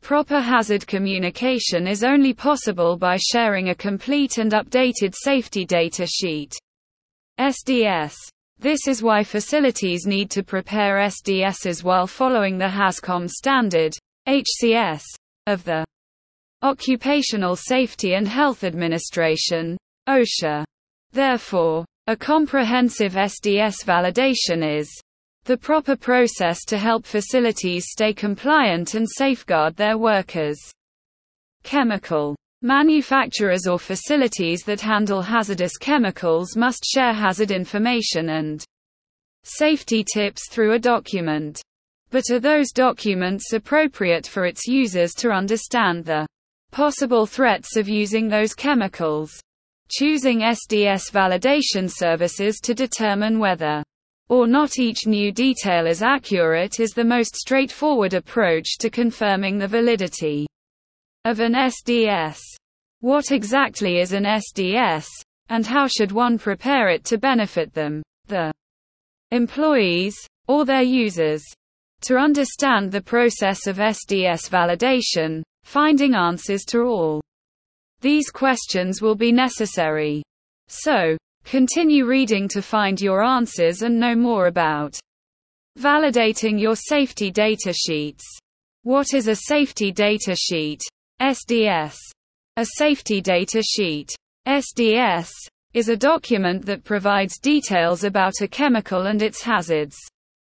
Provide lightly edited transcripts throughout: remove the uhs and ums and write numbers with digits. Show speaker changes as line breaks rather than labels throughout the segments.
Proper hazard communication is only possible by sharing a complete and updated safety data sheet. SDS. This is why facilities need to prepare SDSs while following the HAZCOM standard, HCS, of the Occupational Safety and Health Administration, OSHA. Therefore, a comprehensive SDS validation is the proper process to help facilities stay compliant and safeguard their workers. Chemical manufacturers or facilities that handle hazardous chemicals must share hazard information and safety tips through a document. But are those documents appropriate for its users to understand the possible threats of using those chemicals? Choosing SDS validation services to determine whether or not each new detail is accurate is the most straightforward approach to confirming the validity of an SDS. What exactly is an SDS, and how should one prepare it to benefit them, the employees, or their users? To understand the process of SDS validation, finding answers to all these questions will be necessary. So, continue reading to find your answers and know more about validating your safety data sheets. What is a safety data sheet? SDS. A safety data sheet, SDS, is a document that provides details about a chemical and its hazards.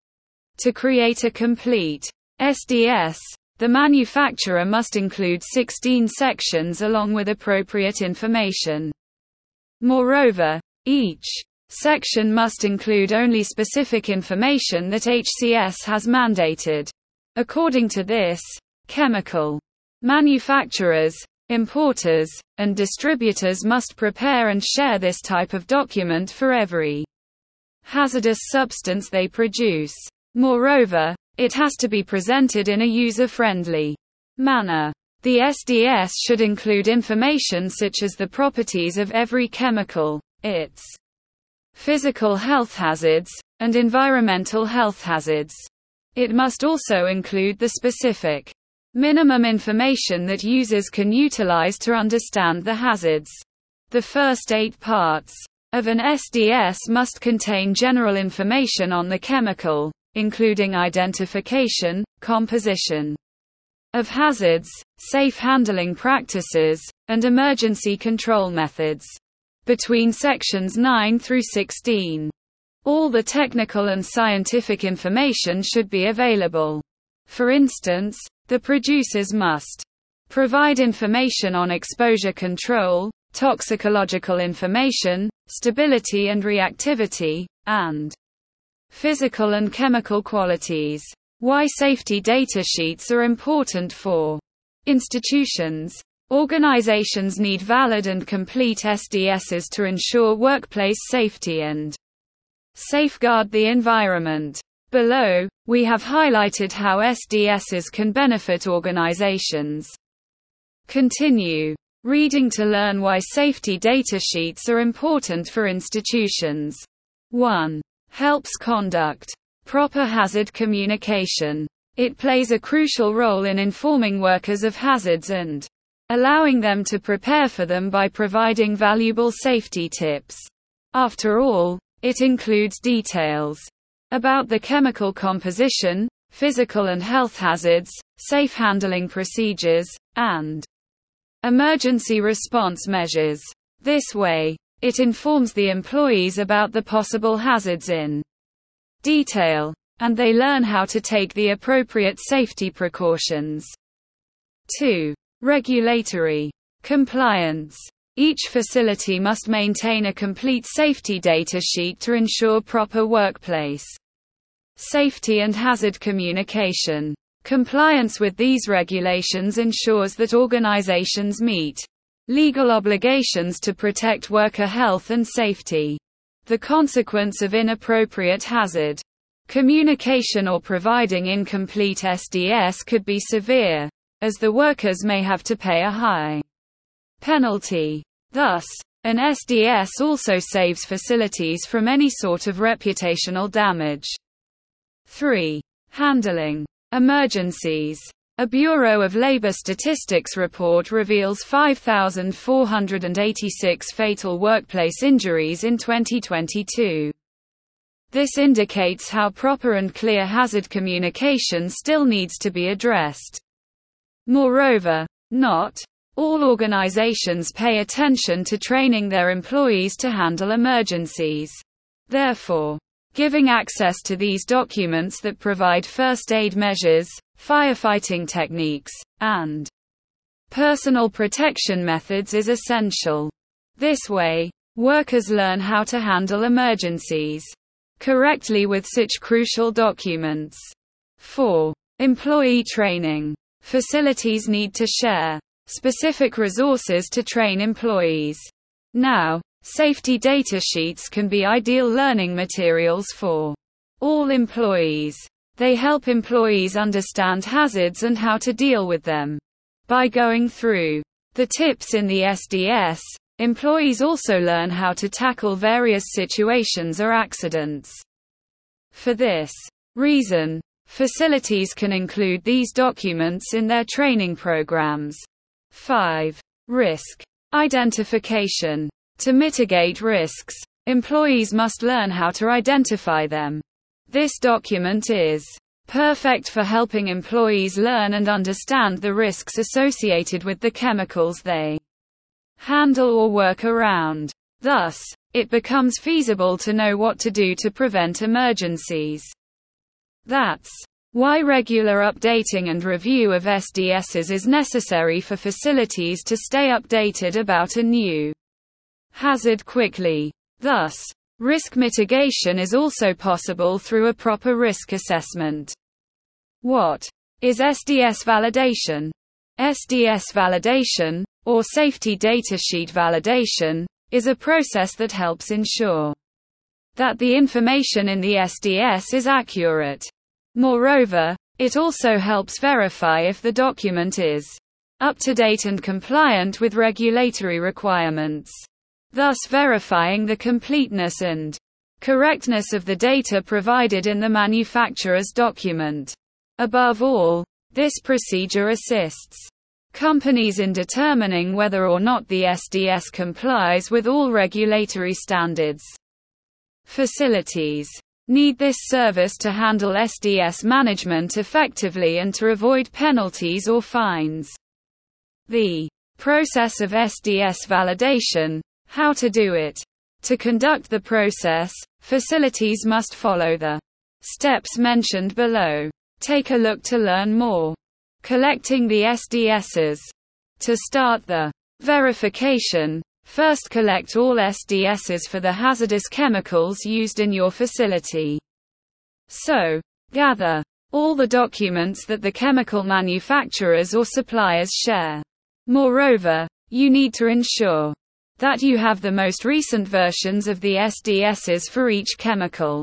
To create a complete SDS, the manufacturer must include 16 sections along with appropriate information. Moreover, each section must include only specific information that HCS has mandated. According to this, chemical manufacturers, importers, and distributors must prepare and share this type of document for every hazardous substance they produce. Moreover, it has to be presented in a user-friendly manner. The SDS should include information such as the properties of every chemical, its physical health hazards, and environmental health hazards. It must also include the specific minimum information that users can utilize to understand the hazards. The first 8 parts of an SDS must contain general information on the chemical, including identification, composition of hazards, safe handling practices, and emergency control methods. Between sections 9 through 16, all the technical and scientific information should be available. For instance, the producers must provide information on exposure control, toxicological information, stability and reactivity, and physical and chemical qualities. Why safety data sheets are important for institutions. Organizations need valid and complete SDSs to ensure workplace safety and safeguard the environment. Below, we have highlighted how SDSs can benefit organizations. Continue reading to learn why safety data sheets are important for institutions. 1. Helps conduct proper hazard communication. It plays a crucial role in informing workers of hazards and allowing them to prepare for them by providing valuable safety tips. After all, it includes details about the chemical composition, physical and health hazards, safe handling procedures, and emergency response measures. This way, it informs the employees about the possible hazards in detail, and they learn how to take the appropriate safety precautions. 2. Regulatory compliance. Each facility must maintain a complete safety data sheet to ensure proper workplace safety and hazard communication. Compliance with these regulations ensures that organizations meet legal obligations to protect worker health and safety. The consequence of inappropriate hazard communication or providing incomplete SDS could be severe, as the workers may have to pay a high penalty. Thus, an SDS also saves facilities from any sort of reputational damage. 3. Handling emergencies. A Bureau of Labor Statistics report reveals 5,486 fatal workplace injuries in 2022. This indicates how proper and clear hazard communication still needs to be addressed. Moreover, not all organizations pay attention to training their employees to handle emergencies. Therefore, giving access to these documents that provide first aid measures, firefighting techniques, and personal protection methods is essential. This way, workers learn how to handle emergencies correctly with such crucial documents. 4. Employee training. Facilities need to share specific resources to train employees. Now, safety data sheets can be ideal learning materials for all employees. They help employees understand hazards and how to deal with them. By going through the tips in the SDS, employees also learn how to tackle various situations or accidents. For this reason, facilities can include these documents in their training programs. 5. Risk identification. To mitigate risks, employees must learn how to identify them. This document is perfect for helping employees learn and understand the risks associated with the chemicals they handle or work around. Thus, it becomes feasible to know what to do to prevent emergencies. That's why regular updating and review of SDSs is necessary for facilities to stay updated about a new hazard quickly. Thus, risk mitigation is also possible through a proper risk assessment. What is SDS validation? SDS validation, or safety data sheet validation, is a process that helps ensure that the information in the SDS is accurate. Moreover, it also helps verify if the document is up to date and compliant with regulatory requirements, thus verifying the completeness and correctness of the data provided in the manufacturer's document. Above all, this procedure assists companies in determining whether or not the SDS complies with all regulatory standards. Facilities need this service to handle SDS management effectively and to avoid penalties or fines. The process of SDS validation. How to do it. To conduct the process, facilities must follow the steps mentioned below. Take a look to learn more. Collecting the SDSs. To start the verification, first collect all SDSs for the hazardous chemicals used in your facility. So, gather all the documents that the chemical manufacturers or suppliers share. Moreover, you need to ensure that you have the most recent versions of the SDSs for each chemical.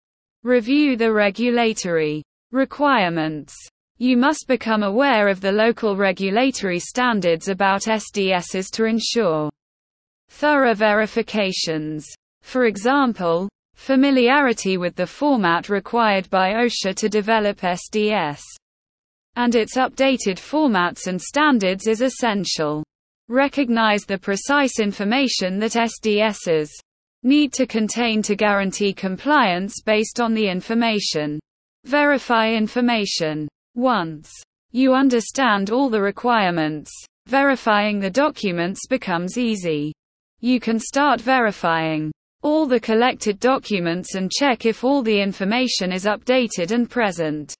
Review the regulatory requirements. You must become aware of the local regulatory standards about SDSs to ensure thorough verifications. For example, familiarity with the format required by OSHA to develop SDS and its updated formats and standards is essential. Recognize the precise information that SDSs need to contain to guarantee compliance based on the information. Verify information. Once you understand all the requirements, verifying the documents becomes easy. You can start verifying all the collected documents and check if all the information is updated and present.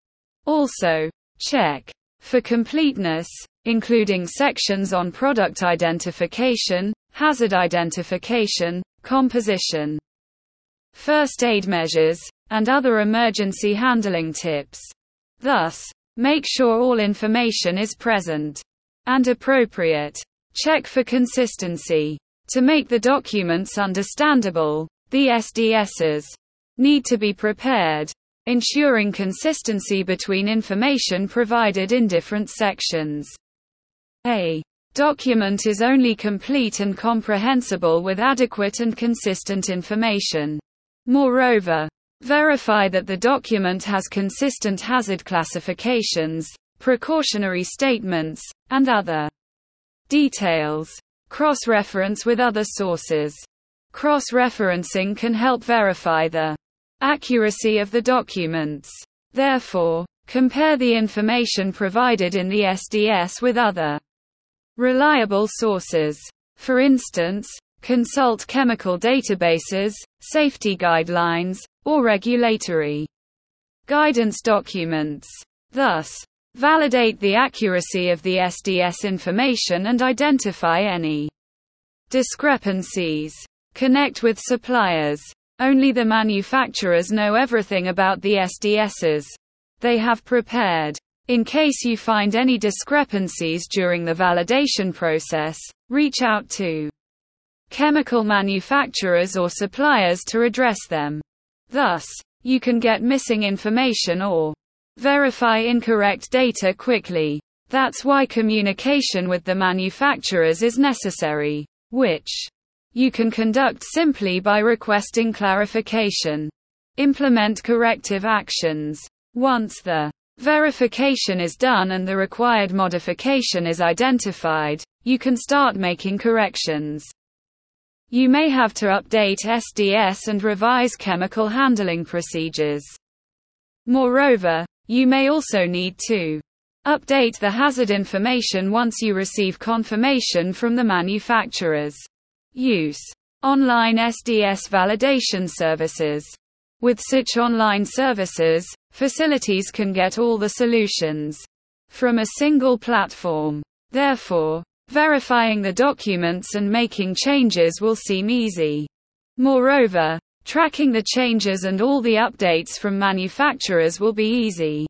Also, check for completeness, including sections on product identification, hazard identification, composition, first aid measures, and other emergency handling tips. Thus, make sure all information is present and appropriate. Check for consistency. To make the documents understandable, the SDSs need to be prepared, ensuring consistency between information provided in different sections. A document is only complete and comprehensible with adequate and consistent information. Moreover, verify that the document has consistent hazard classifications, precautionary statements, and other details. Cross-reference with other sources. Cross-referencing can help verify the accuracy of the documents. Therefore, compare the information provided in the SDS with other reliable sources. For instance, consult chemical databases, safety guidelines, or regulatory guidance documents. Thus, validate the accuracy of the SDS information and identify any discrepancies. Connect with suppliers. Only the manufacturers know everything about the SDSs they have prepared. In case you find any discrepancies during the validation process, reach out to chemical manufacturers or suppliers to address them. Thus, you can get missing information or verify incorrect data quickly. That's why communication with the manufacturers is necessary, which you can conduct simply by requesting clarification. Implement corrective actions. Once the verification is done and the required modification is identified, you can start making corrections. You may have to update SDS and revise chemical handling procedures. Moreover, you may also need to update the hazard information once you receive confirmation from the manufacturers. Use online SDS validation services. With such online services, facilities can get all the solutions from a single platform. Therefore, verifying the documents and making changes will seem easy. Moreover, tracking the changes and all the updates from manufacturers will be easy.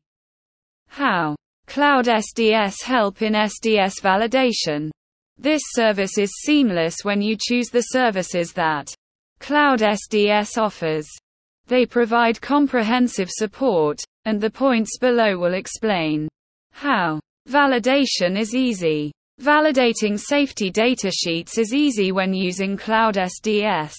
How? Cloud SDS help in SDS validation. This service is seamless when you choose the services that Cloud SDS offers. They provide comprehensive support, and the points below will explain how. Validation is easy. Validating safety datasheets is easy when using Cloud SDS.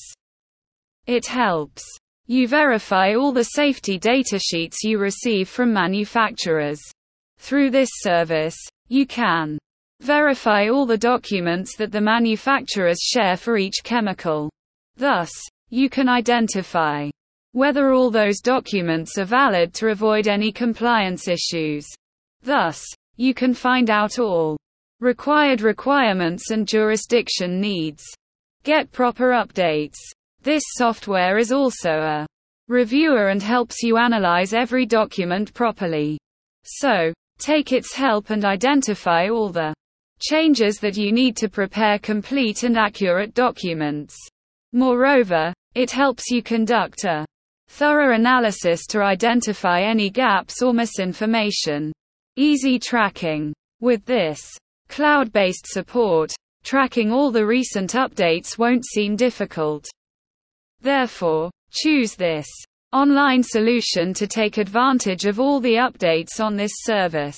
It helps you verify all the safety datasheets you receive from manufacturers. Through this service, you can verify all the documents that the manufacturers share for each chemical. Thus, you can identify whether all those documents are valid to avoid any compliance issues. Thus, you can find out all required requirements and jurisdiction needs. Get proper updates. This software is also a reviewer and helps you analyze every document properly. So, take its help and identify all the changes that you need to prepare complete and accurate documents. Moreover, it helps you conduct a thorough analysis to identify any gaps or misinformation. Easy tracking. With this cloud-based support, tracking all the recent updates won't seem difficult. Therefore, choose this online solution to take advantage of all the updates on this service.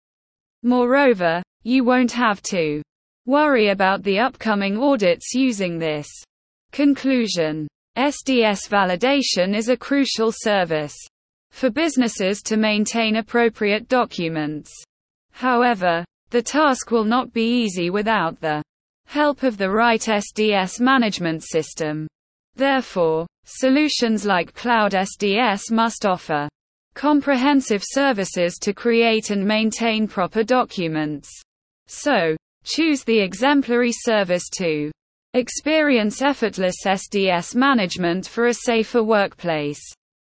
Moreover, you won't have to worry about the upcoming audits using this. Conclusion. SDS validation is a crucial service for businesses to maintain appropriate documents. However, the task will not be easy without the help of the right SDS management system. Therefore, solutions like Cloud SDS must offer comprehensive services to create and maintain proper documents. So, choose the exemplary service to experience effortless SDS management for a safer workplace.